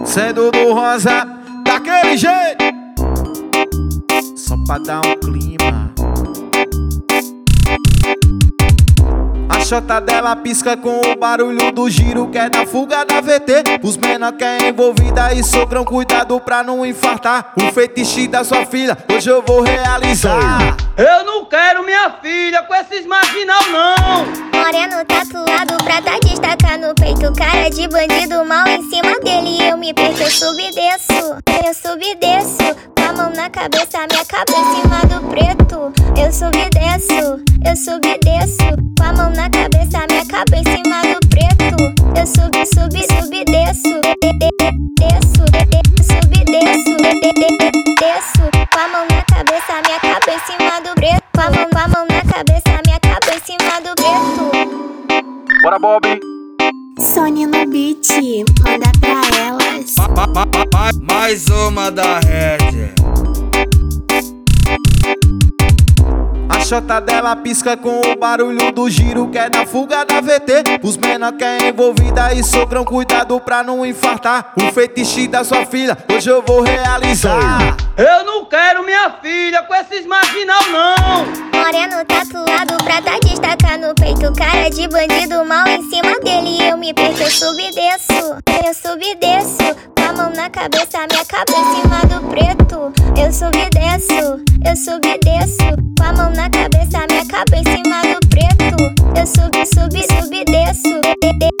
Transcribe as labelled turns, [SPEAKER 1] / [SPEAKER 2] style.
[SPEAKER 1] Sendo do rosa, daquele jeito, só pra dar um clima. A chota dela pisca com o barulho do giro, que é da fuga da VT. Os menor que é envolvida e sogrão, cuidado pra não infartar. O feitiço da sua filha, hoje eu vou realizar.
[SPEAKER 2] Eu não quero minha filha com esses marginal, não.
[SPEAKER 3] Moreno tatuado pra tá destacar no peito, cara de bandido mal em cima dele. Eu me perco, eu subo e desço, com a mão na cabeça, minha cabeça em cima do preto. Eu subo e desço, com a mão na cabeça, minha cabeça em cima do preto. Eu subo e desço, com a mão na cabeça, minha cabeça em cima do preto. Com a mão na cabeça, minha cabeça em cima do preto.
[SPEAKER 1] Bora, Bob!
[SPEAKER 4] Sony no beat, manda pra elas.
[SPEAKER 5] Mais uma da Red.
[SPEAKER 1] A chota dela pisca com o barulho do giro, que é da fuga da VT. Os menor que é envolvida e sogrão, cuidado pra não infartar. O feitiço da sua filha, hoje eu vou realizar.
[SPEAKER 2] Eu não quero minha filha com esses marginal, não.
[SPEAKER 3] Moreno tatuado pra tá destacar no peito, cara de bandido mal em cima dele. Eu me perco, eu subo e desço, com a mão na cabeça, minha cabeça em cima do preto. Eu subo e desço, com a mão na cabeça, minha cabeça em cima do preto. Eu subo e desço,